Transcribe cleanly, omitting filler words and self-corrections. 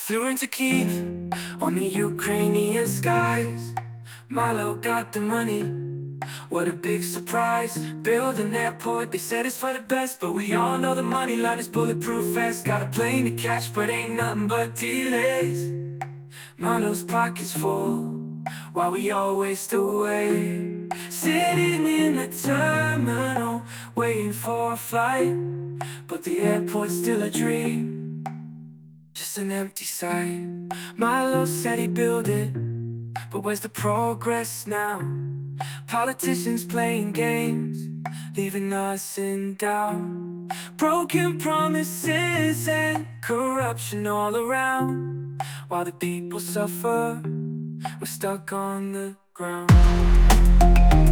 Flew into Kyiv on the Ukrainian skies. Milo got the money, what a big surprise. Build an airport, they said it's for the best, but we all know the money line is bulletproof vest. Got a plane to catch, but ain't nothing but delays. Milo's pockets full, while we all waste away. Sitting in the terminal, waiting for a flight, but the airport's still a dream, just an empty site. Milo said he'd build it, but where's the progress now? Politicians playing games, leaving us in doubt. Broken promises and corruption all around. While the people suffer, we're stuck on the ground.